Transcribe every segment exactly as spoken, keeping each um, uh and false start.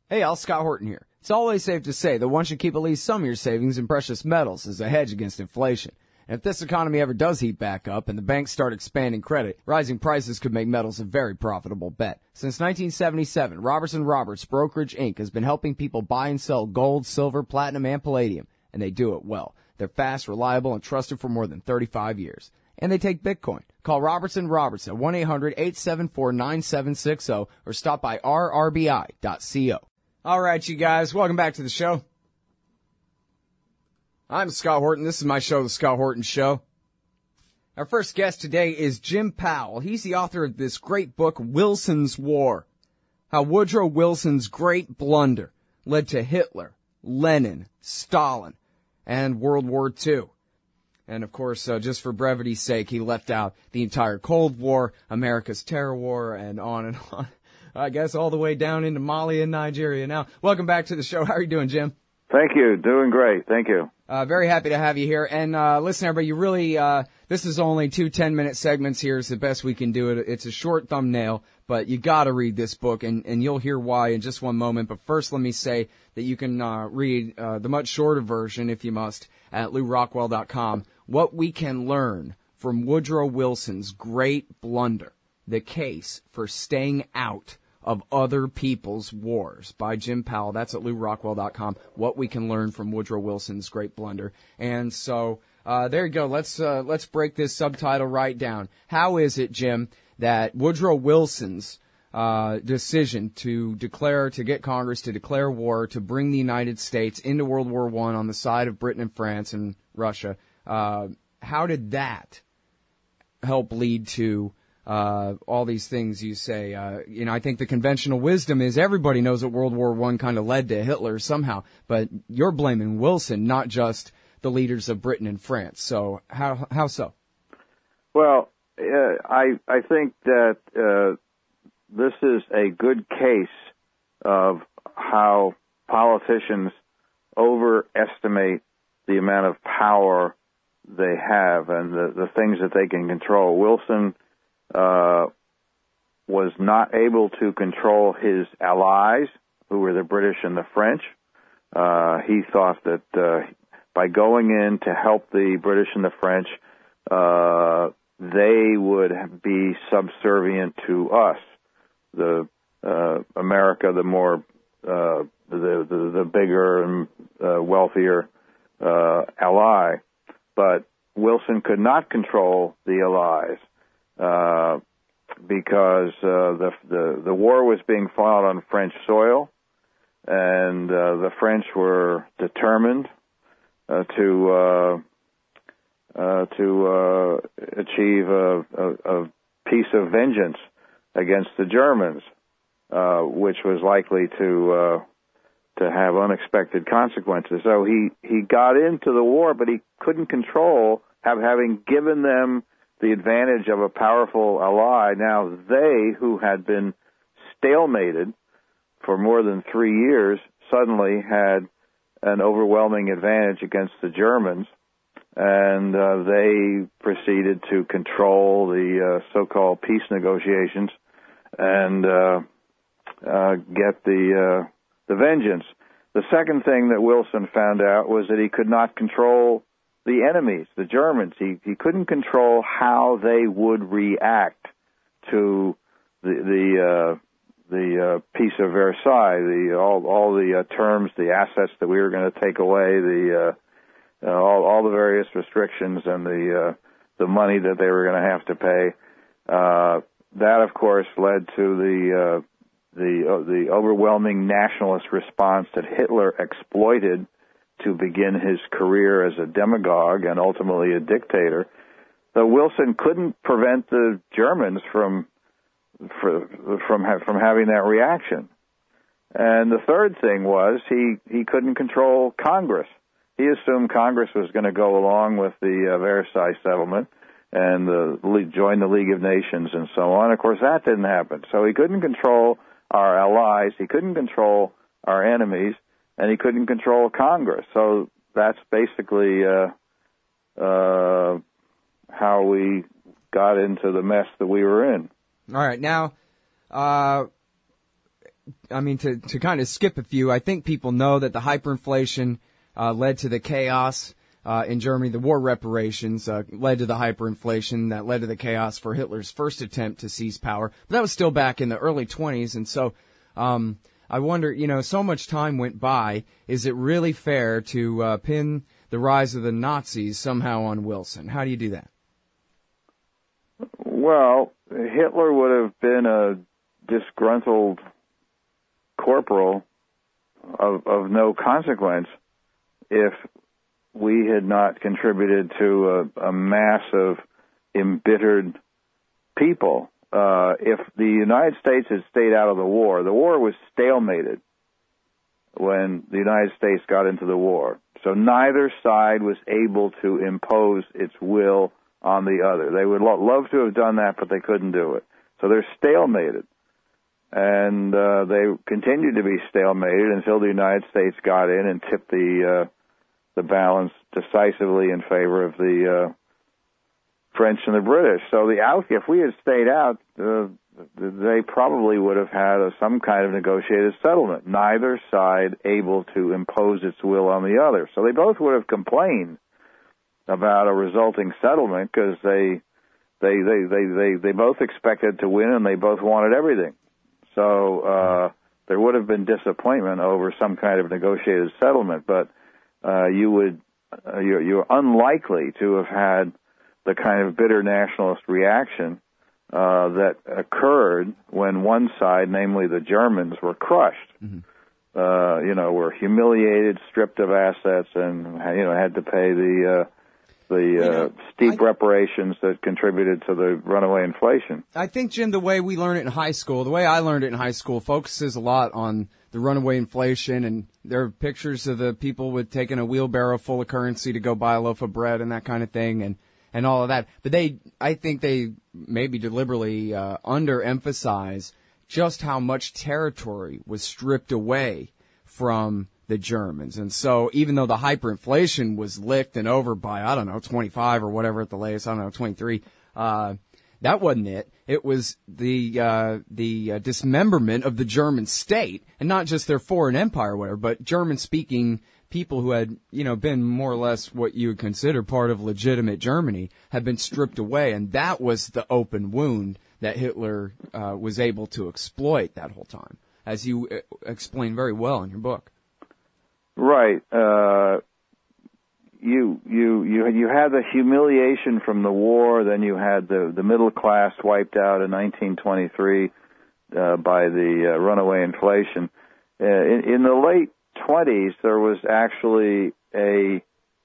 Hey, Al, Scott Horton here. It's always safe to say that one should keep at least some of your savings in precious metals as a hedge against inflation. And if this economy ever does heat back up and the banks start expanding credit, rising prices could make metals a very profitable bet. Since nineteen seventy-seven, Robertson Roberts Brokerage Incorporated has been helping people buy and sell gold, silver, platinum, and palladium, and they do it well. They're fast, reliable, and trusted for more than thirty-five years. And they take Bitcoin. Call Robertson Roberts at one eight hundred eight seven four nine seven six zero or stop by r r b i dot co. All right, you guys, welcome back to the show. I'm Scott Horton. This is my show, The Scott Horton Show. Our first guest today is Jim Powell. He's the author of this great book, Wilson's War, how Woodrow Wilson's great blunder led to Hitler, Lenin, Stalin, and World War Two. And, of course, uh, just for brevity's sake, he left out the entire Cold War, America's Terror War, and on and on. I guess all the way down into Mali and Nigeria. Now, welcome back to the show. How are you doing, Jim? Thank you. Doing great. Thank you. Uh, very happy to have you here. And uh, listen, everybody, you really, uh, this is only two ten-minute segments here. It's the best we can do it. It's a short thumbnail, but you got to read this book, and, and you'll hear why in just one moment. But first, let me say that you can uh, read uh, the much shorter version, if you must, at lou rockwell dot com. What we can learn from Woodrow Wilson's great blunder, the case for staying out of other people's wars, by Jim Powell. That's at lou rockwell dot com. What we can learn from Woodrow Wilson's great blunder. And so uh, there you go. Let's uh, let's break this subtitle right down. How is it, Jim, that Woodrow Wilson's uh, decision to declare, to get Congress to declare war, to bring the United States into World War One on the side of Britain and France and Russia, uh, how did that help lead to Uh, all these things you say? Uh, you know, I think the conventional wisdom is everybody knows that World War One kind of led to Hitler somehow, but you're blaming Wilson, not just the leaders of Britain and France. So how how so? Well, uh, I I think that uh, this is a good case of how politicians overestimate the amount of power they have and the, the things that they can control. Wilson Uh, was not able to control his allies, who were the British and the French. Uh, he thought that uh, by going in to help the British and the French, uh, they would be subservient to us, the uh, America, the more uh, the, the the bigger and uh, wealthier uh, ally. But Wilson could not control the allies. Uh, because uh, the, the the war was being fought on French soil, and uh, the French were determined uh, to uh, uh, to uh, achieve a, a, a peace of vengeance against the Germans, uh, which was likely to uh, to have unexpected consequences. So he, he got into the war, but he couldn't control, have, having given them the advantage of a powerful ally. Now they, who had been stalemated for more than three years, suddenly had an overwhelming advantage against the Germans, and uh, they proceeded to control the uh, so-called peace negotiations and uh, uh, get the uh, the vengeance. The second thing that Wilson found out was that he could not control the enemies, the Germans. He he couldn't control how they would react to the the uh, the uh, Peace of Versailles, the all all the uh, terms, the assets that we were going to take away, the uh, uh, all all the various restrictions and the uh, the money that they were going to have to pay. Uh, that, of course, led to the uh, the uh, the overwhelming nationalist response that Hitler exploited to begin his career as a demagogue and ultimately a dictator. So Wilson couldn't prevent the Germans from for, from from having that reaction. And the third thing was he, he couldn't control Congress. He assumed Congress was going to go along with the uh, Versailles settlement and the, join the League of Nations and so on. Of course, that didn't happen. So he couldn't control our allies. He couldn't control our enemies. And he couldn't control Congress. So that's basically uh, uh, how we got into the mess that we were in. All right. Now, uh, I mean, to, to kind of skip a few, I think people know that the hyperinflation uh, led to the chaos uh, in Germany. The war reparations uh, led to the hyperinflation that led to the chaos for Hitler's first attempt to seize power. But that was still back in the early twenties, and so um, I wonder, you know, so much time went by. Is it really fair to uh, pin the rise of the Nazis somehow on Wilson? How do you do that? Well, Hitler would have been a disgruntled corporal of, of no consequence if we had not contributed to a, a mass of embittered people. Uh, if the United States had stayed out of the war, the war was stalemated when the United States got into the war. So neither side was able to impose its will on the other. They would lo- love to have done that, but they couldn't do it. So they're stalemated. And uh, they continued to be stalemated until the United States got in and tipped the uh, the balance decisively in favor of the uh, French and the British. So the out, if we had stayed out, uh, they probably would have had a, some kind of negotiated settlement. Neither side able to impose its will on the other. So they both would have complained about a resulting settlement because they, they they they they they both expected to win and they both wanted everything. So uh, there would have been disappointment over some kind of negotiated settlement, but uh, you would uh, you're, you're unlikely to have had the kind of bitter nationalist reaction uh, that occurred when one side, namely the Germans, were crushed. Mm-hmm. Uh, you know, were humiliated, stripped of assets, and you know had to pay the uh, the uh, you know, steep I, reparations that contributed to the runaway inflation. I think, Jim, the way we learn it in high school, the way I learned it in high school, focuses a lot on the runaway inflation, and there are pictures of the people with taking a wheelbarrow full of currency to go buy a loaf of bread and that kind of thing, and, and all of that. But they, I think they maybe deliberately uh, underemphasize just how much territory was stripped away from the Germans. And so even though the hyperinflation was licked and over by, I don't know, twenty-five or whatever at the latest, I don't know, twenty-three, uh, that wasn't it. It was the, uh, the uh, dismemberment of the German state, and not just their foreign empire or whatever, but German-speaking people who had, you know, been more or less what you would consider part of legitimate Germany had been stripped away, and that was the open wound that Hitler uh, was able to exploit that whole time, as you uh, explain very well in your book. Right. Uh, you you you you had the humiliation from the war. Then you had the the middle class wiped out in nineteen twenty-three uh, by the uh, runaway inflation. Uh, in, in the late twenties, there was actually a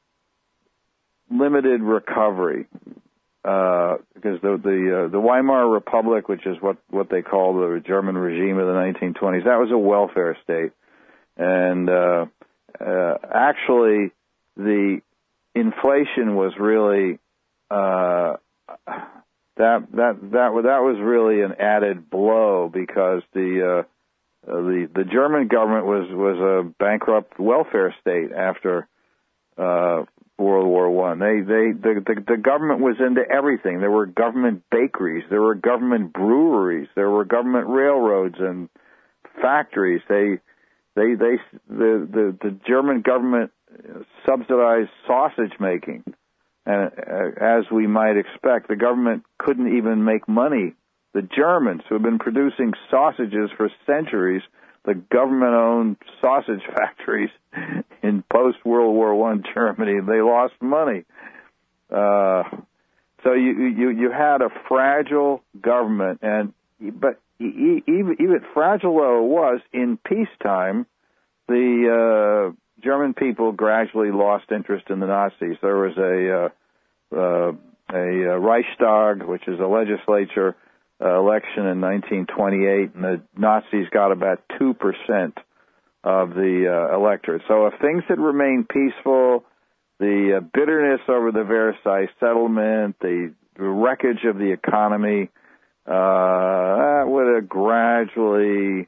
limited recovery uh, because the the uh, the Weimar Republic, which is what what they call the German regime of the nineteen twenties, that was a welfare state, and uh, Uh, actually, the inflation was really uh, that that that that was really an added blow because the uh, the the German government was was a bankrupt welfare state after uh, World War One. They they the, the the government was into everything. There were government bakeries, there were government breweries, there were government railroads and factories. They They, they, the, the, the German government subsidized sausage making, and uh, as we might expect, the government couldn't even make money. The Germans, who have been producing sausages for centuries, the government-owned sausage factories in post-World War One Germany, they lost money. Uh, so you, you, you had a fragile government, and but. Even, even fragile though it was, in peacetime, the uh, German people gradually lost interest in the Nazis. There was a uh, uh, a Reichstag, which is a legislature uh, election in nineteen twenty-eight, and the Nazis got about two percent of the uh, electorate. So if things had remained peaceful, the uh, bitterness over the Versailles settlement, the wreckage of the economy, Uh, that would have gradually,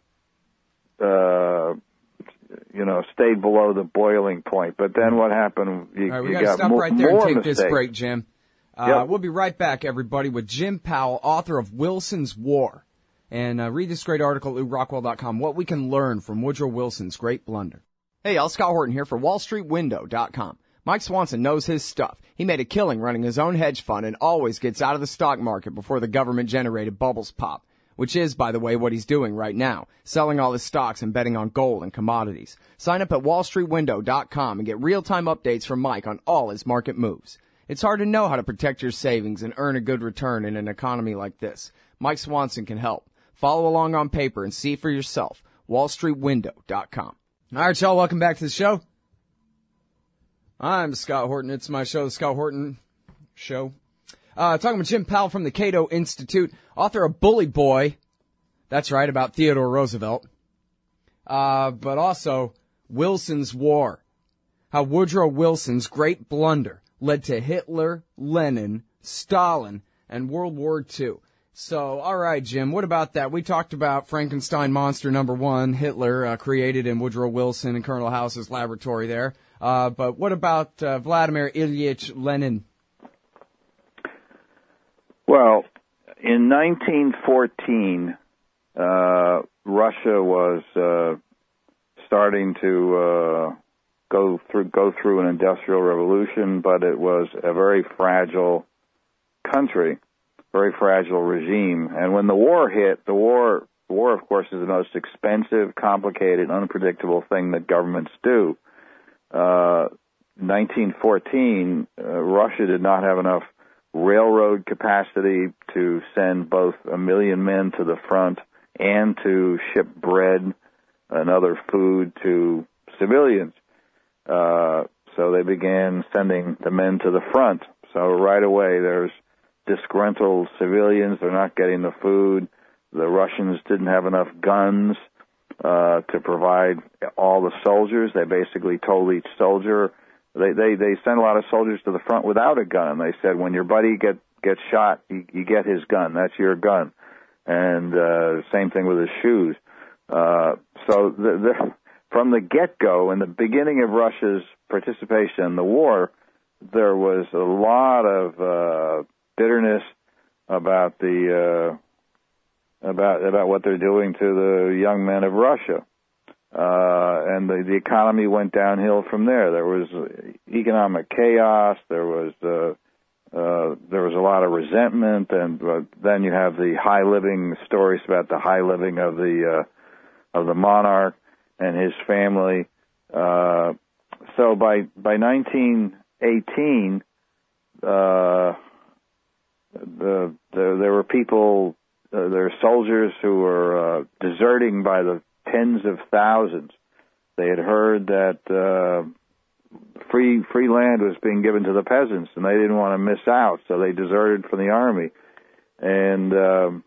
uh, you know, stayed below the boiling point. But then what happened? You, All right, we you got to got stop mo- right there and take mistakes. this break, Jim. Uh, yep. We'll be right back, everybody, with Jim Powell, author of Wilson's War. and uh, read this great article at lew rockwell dot com, What We Can Learn from Woodrow Wilson's Great Blunder. Hey, y'all, Scott Horton here for wall street window dot com. Mike Swanson knows his stuff. He made a killing running his own hedge fund and always gets out of the stock market before the government-generated bubbles pop, which is, by the way, what he's doing right now, selling all his stocks and betting on gold and commodities. Sign up at wall street window dot com and get real-time updates from Mike on all his market moves. It's hard to know how to protect your savings and earn a good return in an economy like this. Mike Swanson can help. Follow along on paper and see for yourself. wall street window dot com. All right, y'all, welcome back to the show. I'm Scott Horton. It's my show, The Scott Horton Show. Uh, talking with Jim Powell from the Cato Institute, author of Bully Boy. That's right, about Theodore Roosevelt. Uh, but also Wilson's War. How Woodrow Wilson's great blunder led to Hitler, Lenin, Stalin, and World War Two. So, all right, Jim, what about that? We talked about Frankenstein monster number one, Hitler, uh, created in Woodrow Wilson and Colonel House's laboratory there. Uh, but what about uh, Vladimir Ilyich Lenin? Well, in nineteen fourteen, uh, Russia was uh, starting to uh, go through go through an industrial revolution, but it was a very fragile country, very fragile regime. And when the war hit, the war, the war, of course, is the most expensive, complicated, unpredictable thing that governments do. Uh, nineteen fourteen, uh, Russia did not have enough railroad capacity to send both a million men to the front and to ship bread and other food to civilians. Uh, so they began sending the men to the front. So right away there's disgruntled civilians. They're not getting the food. The Russians didn't have enough guns uh, to provide all the soldiers. They basically told each soldier, They, they they sent a lot of soldiers to the front without a gun. They said, when your buddy get gets shot, you, you get his gun. That's your gun. And uh, same thing with his shoes. Uh, so the, the, from the get-go, in the beginning of Russia's participation in the war, there was a lot of uh, bitterness about the uh, about about what they're doing to the young men of Russia. Uh, and the, the economy went downhill from there. There was economic chaos. There was uh, uh, there was a lot of resentment, and uh, then you have the high living stories about the high living of the uh, of the monarch and his family. Uh, so by by nineteen eighteen, uh, the, the there were people, uh, there were soldiers who were uh, deserting by the tens of thousands. They had heard that uh, free free land was being given to the peasants, and they didn't want to miss out, so they deserted from the army. And um,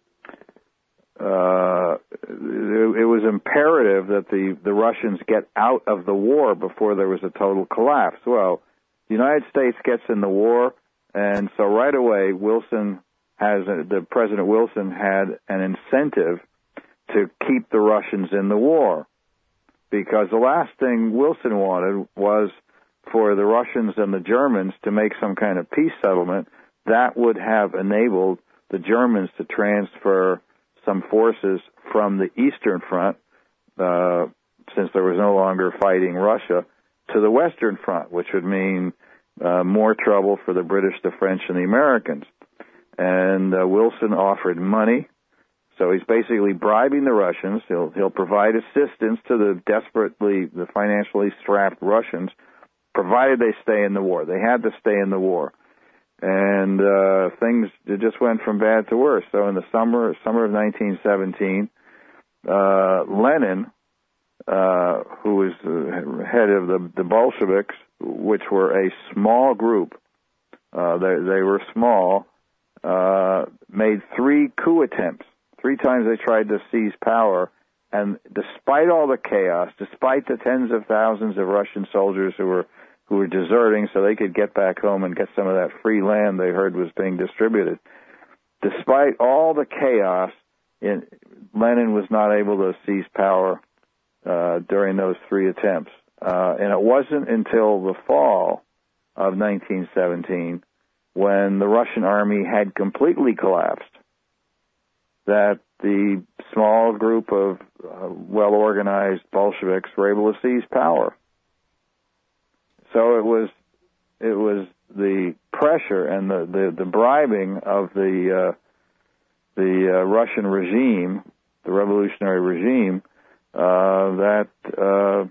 uh, it, it was imperative that the, the Russians get out of the war before there was a total collapse. Well, the United States gets in the war, and so right away, Wilson has a, the President Wilson had an incentive to keep the Russians in the war, because the last thing Wilson wanted was for the Russians and the Germans to make some kind of peace settlement that would have enabled the Germans to transfer some forces from the Eastern Front, uh, since there was no longer fighting Russia, to the Western Front, which would mean uh, more trouble for the British, the French, and the Americans. And uh, Wilson offered money. So he's basically bribing the Russians. He'll he'll provide assistance to the desperately, the financially strapped Russians, provided they stay in the war. They had to stay in the war, and uh, things it just went from bad to worse. So in the summer summer of nineteen seventeen, uh, Lenin, uh, who was the head of the the Bolsheviks, which were a small group, uh, they they were small, uh, made three coup attempts. Three times they tried to seize power, and despite all the chaos, despite the tens of thousands of Russian soldiers who were who were deserting so they could get back home and get some of that free land they heard was being distributed, despite all the chaos, in, Lenin was not able to seize power uh, during those three attempts. Uh, and it wasn't until the fall of nineteen seventeen, when the Russian army had completely collapsed, that the small group of uh, well-organized Bolsheviks were able to seize power. So it was it was the pressure and the, the, the bribing of the uh, the uh, Russian regime, the revolutionary regime, uh, that uh,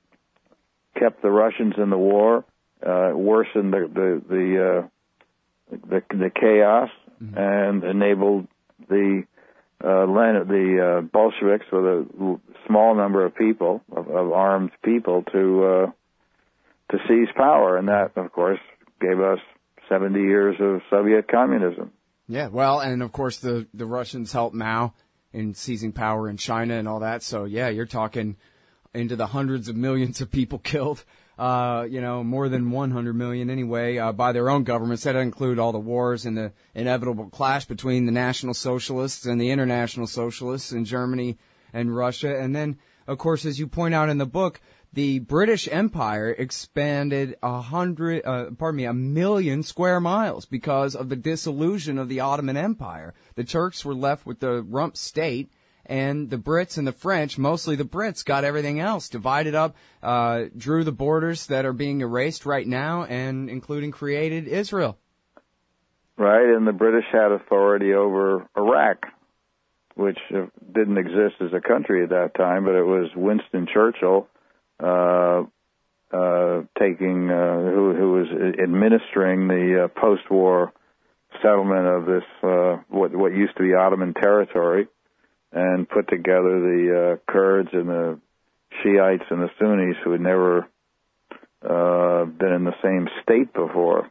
kept the Russians in the war, uh, worsened the the the, uh, the, the chaos, mm-hmm. and enabled the uh, the uh, Bolsheviks, with a small number of people, of, of armed people, to uh, to seize power, and that, of course, gave us seventy years of Soviet communism. Yeah, well, and of course the the Russians helped Mao in seizing power in China and all that. So yeah, you're talking into the hundreds of millions of people killed. Uh, you know, more than one hundred million anyway, uh, by their own governments. That include all the wars and the inevitable clash between the National Socialists and the International Socialists in Germany and Russia. And then, of course, as you point out in the book, the British Empire expanded a hundred, uh, pardon me, a million square miles because of the dissolution of the Ottoman Empire. The Turks were left with the rump state, and the Brits and the French, mostly the Brits, got everything else, divided up, uh, drew the borders that are being erased right now, and including created Israel. Right, and the British had authority over Iraq, which uh, didn't exist as a country at that time, but it was Winston Churchill uh, uh, taking, uh, who, who was administering the uh, post-war settlement of this, uh, what, what used to be Ottoman territory, and put together the uh, Kurds and the Shiites and the Sunnis who had never uh, been in the same state before,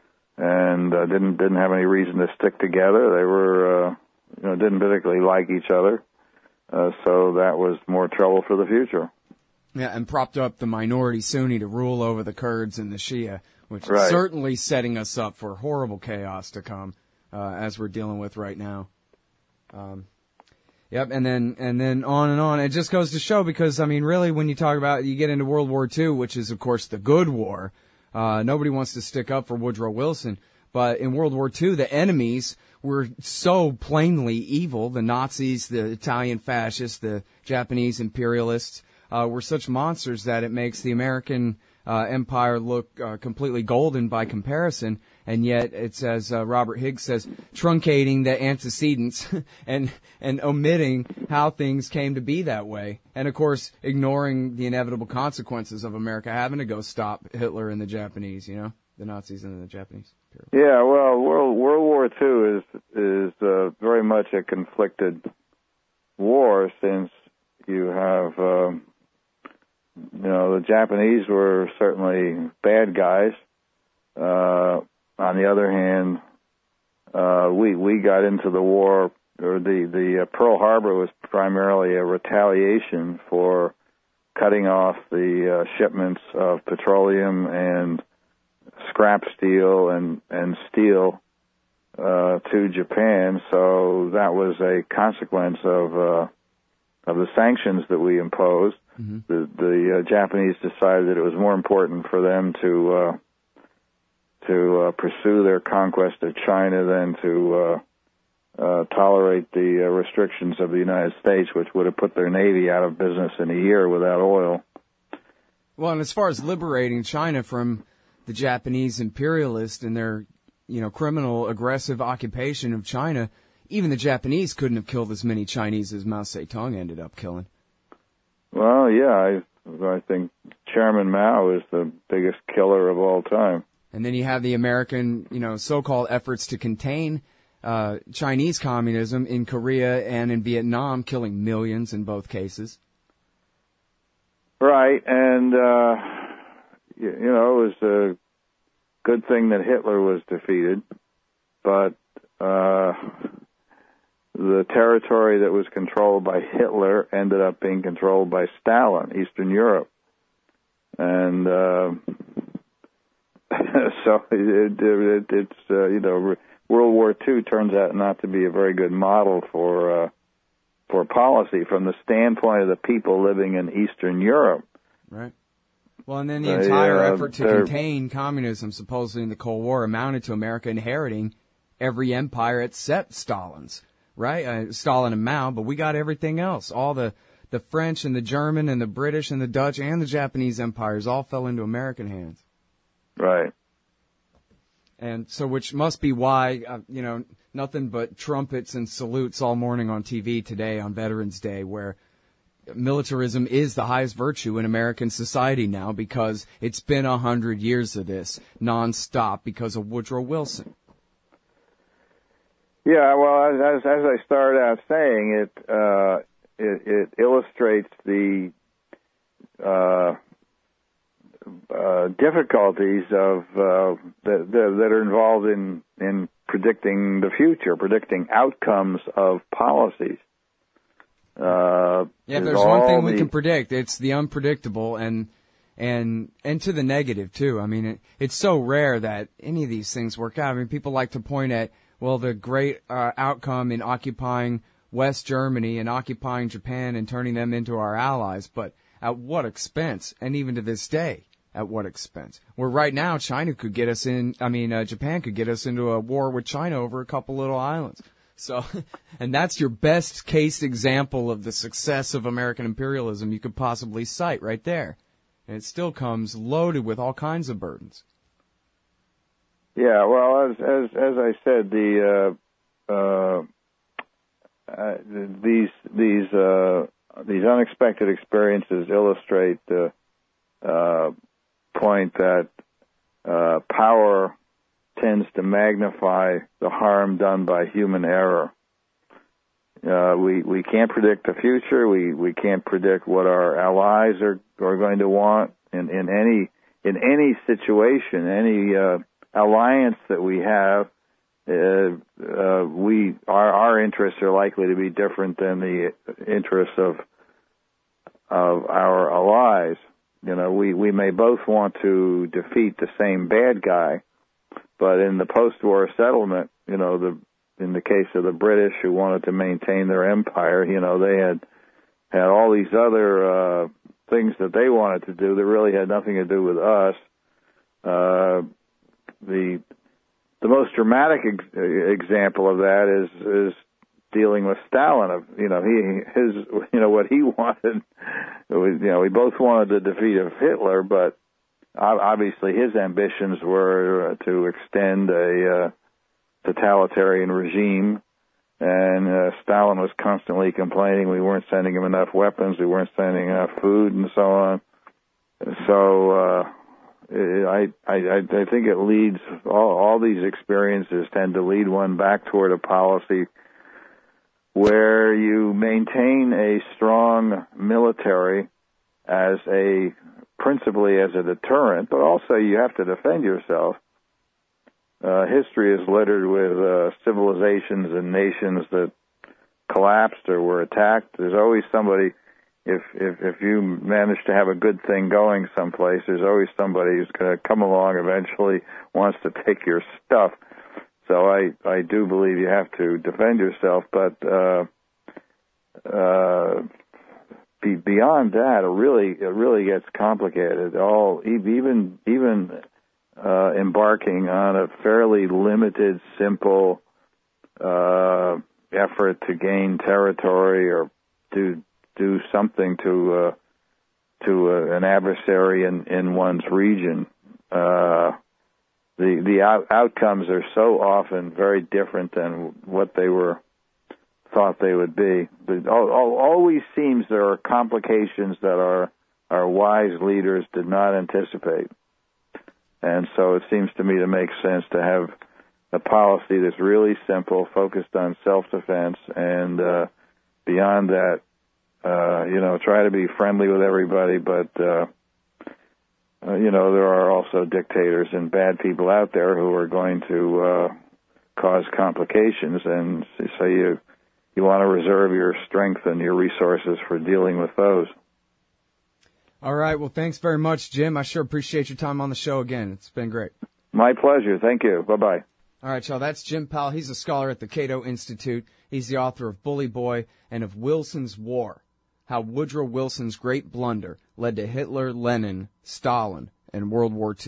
and uh, didn't didn't have any reason to stick together. They were, uh, you know, didn't particularly like each other, uh, so that was more trouble for the future. Yeah, and propped up the minority Sunni to rule over the Kurds and the Shia, which right. is certainly setting us up for horrible chaos to come, uh, as we're dealing with right now. Um, Yep, and then and then on and on. It just goes to show, because, I mean, really, when you talk about, you get into World War Two, which is, of course, the good war, uh, nobody wants to stick up for Woodrow Wilson. But in World War Two, the enemies were so plainly evil. The Nazis, the Italian fascists, the Japanese imperialists uh, were such monsters that it makes the American uh, empire look uh, completely golden by comparison. And yet, it's, as uh, Robert Higgs says, truncating the antecedents and and omitting how things came to be that way. And, of course, ignoring the inevitable consequences of America having to go stop Hitler and the Japanese, you know, the Nazis and the Japanese. Yeah, well, World, World War Two is, is uh, very much a conflicted war, since you have, um, you know, the Japanese were certainly bad guys. Uh On the other hand, uh, we we got into the war, or the the uh, Pearl Harbor was primarily a retaliation for cutting off the uh, shipments of petroleum and scrap steel and and steel uh, to Japan. So that was a consequence of uh, of the sanctions that we imposed. Mm-hmm. The the uh, Japanese decided that it was more important for them to uh, to uh, pursue their conquest of China than to uh, uh, tolerate the uh, restrictions of the United States, which would have put their Navy out of business in a year without oil. Well, and as far as liberating China from the Japanese imperialists and their, you know, criminal, aggressive occupation of China, even the Japanese couldn't have killed as many Chinese as Mao Zedong ended up killing. Well, yeah, I, I think Chairman Mao is the biggest killer of all time. And then you have the American, you know, so-called efforts to contain uh, Chinese communism in Korea and in Vietnam, killing millions in both cases. Right, and, uh, you, you know, it was a good thing that Hitler was defeated, but uh, the territory that was controlled by Hitler ended up being controlled by Stalin, Eastern Europe. And uh, so it, it, it's, uh, you know, World War Two turns out not to be a very good model for uh, for policy from the standpoint of the people living in Eastern Europe. Right. Well, and then the entire uh, yeah, effort to contain communism, supposedly in the Cold War, amounted to America inheriting every empire except Stalin's. right? Uh, Stalin and Mao, but we got everything else. All the, the French and the German and the British and the Dutch and the Japanese empires all fell into American hands. Right. And so, which must be why, uh, you know, nothing but trumpets and salutes all morning on T V today on Veterans Day, where militarism is the highest virtue in American society now, because it's been a hundred years of this nonstop because of Woodrow Wilson. Yeah, well, as as I started out saying, it uh, it, it illustrates the uh, uh, difficulties of uh, that, that are involved in in predicting the future, predicting outcomes of policies. Uh, yeah, if there's one thing we the, can predict, it's the unpredictable, and and and to the negative too. I mean, it, it's so rare that any of these things work out. I mean, people like to point at, well, the great uh, outcome in occupying West Germany and occupying Japan and turning them into our allies, but at what expense? And even to this day, at what expense? Where right now, China could get us in, I mean, uh, Japan could get us into a war with China over a couple little islands. So, and that's your best case example of the success of American imperialism you could possibly cite right there. And it still comes loaded with all kinds of burdens. Yeah, well, as as as I said, the uh, uh, uh, these these uh, these unexpected experiences illustrate the uh, point that uh, power tends to magnify the harm done by human error. Uh, we we can't predict the future. We we can't predict what our allies are are going to want in in any in any situation, any uh, alliance that we have. Uh, uh, we our our interests are likely to be different than the interests of of our allies. You know, we we may both want to defeat the same bad guy. But in the post-war settlement, you know, the in the case of the British who wanted to maintain their empire, you know, they had had all these other uh, things that they wanted to do that really had nothing to do with us. Uh, the the most dramatic ex- example of that is is dealing with Stalin. Of you know, he his you know what he wanted. Was, you know, we both wanted the defeat of Hitler, but obviously, his ambitions were to extend a uh, totalitarian regime, and uh, Stalin was constantly complaining we weren't sending him enough weapons, we weren't sending enough food, and so on. So uh, I, I I think it leads all, all these experiences tend to lead one back toward a policy where you maintain a strong military as a principally as a deterrent, but also you have to defend yourself. Uh, history is littered with uh, civilizations and nations that collapsed or were attacked. There's always somebody, if, if, if you manage to have a good thing going someplace, there's always somebody who's going to come along eventually, wants to take your stuff. So I, I do believe you have to defend yourself, but uh, uh, Be, beyond that, it really it really gets complicated. All even even uh, embarking on a fairly limited, simple uh, effort to gain territory or to do something to uh, to uh, an adversary in, in one's region. Uh, the the out, outcomes are so often very different than what they were thought they would be. But always seems there are complications that our our wise leaders did not anticipate. And so it seems to me to make sense to have a policy that's really simple, focused on self-defense, and uh, beyond that, uh, you know, try to be friendly with everybody, but, uh, uh, you know, there are also dictators and bad people out there who are going to uh, cause complications, and so you you want to reserve your strength and your resources for dealing with those. All right. Well, thanks very much, Jim. I sure appreciate your time on the show again. It's been great. My pleasure. Thank you. Bye-bye. All right, y'all. That's Jim Powell. He's a scholar at the Cato Institute. He's the author of Bully Boy and of Wilson's War, How Woodrow Wilson's Great Blunder Led to Hitler, Lenin, Stalin, and World War Two.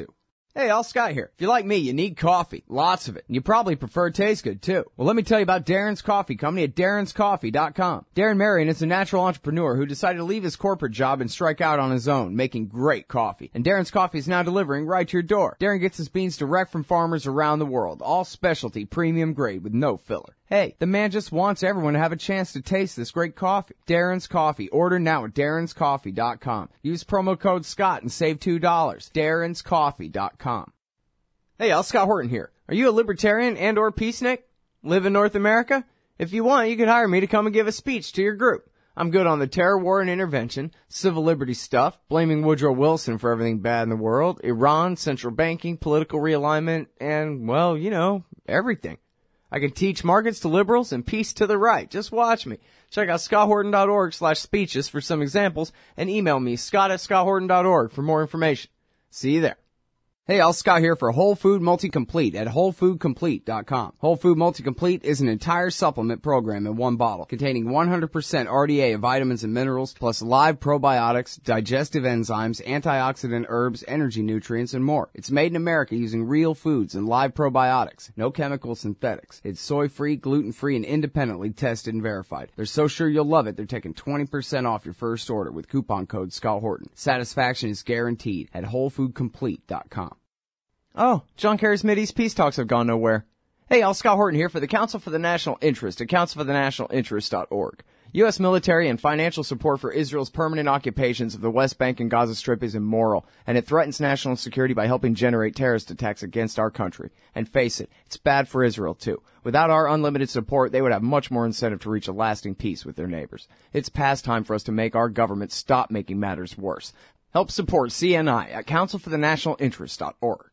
Hey, all Scott here. If you're like me, you need coffee. Lots of it. And you probably prefer it tastes good, too. Well, let me tell you about Darren's Coffee Company at darrens coffee dot com. Darren Marion is a natural entrepreneur who decided to leave his corporate job and strike out on his own, making great coffee. And Darren's Coffee is now delivering right to your door. Darren gets his beans direct from farmers around the world. All specialty, premium grade with no filler. Hey, the man just wants everyone to have a chance to taste this great coffee. Darren's Coffee. Order now at darrens coffee dot com. Use promo code Scott and save two dollars. darrens coffee dot com. Hey, y'all, Scott Horton here. Are you a libertarian and or peacenik? Live in North America? If you want, you could hire me to come and give a speech to your group. I'm good on the terror war and intervention, civil liberties stuff, blaming Woodrow Wilson for everything bad in the world, Iran, central banking, political realignment, and, well, you know, everything. I can teach markets to liberals and peace to the right. Just watch me. Check out scott horton dot org slash speeches for some examples and email me scott at scott horton dot org for more information. See you there. Hey, all, Scott here for Whole Food Multi-Complete at whole food complete dot com. Whole Food Multi-Complete is an entire supplement program in one bottle containing one hundred percent R D A of vitamins and minerals plus live probiotics, digestive enzymes, antioxidant herbs, energy nutrients, and more. It's made in America using real foods and live probiotics. No chemical synthetics. It's soy-free, gluten-free, and independently tested and verified. They're so sure you'll love it, they're taking twenty percent off your first order with coupon code Scott Horton. Satisfaction is guaranteed at whole food complete dot com. Oh, John Kerry's Mideast peace talks have gone nowhere. Hey, all, Scott Horton here for the Council for the National Interest at council for the national interest dot org. U S military and financial support for Israel's permanent occupations of the West Bank and Gaza Strip is immoral, and it threatens national security by helping generate terrorist attacks against our country. And face it, it's bad for Israel, too. Without our unlimited support, they would have much more incentive to reach a lasting peace with their neighbors. It's past time for us to make our government stop making matters worse. Help support C N I at council for the national interest dot org.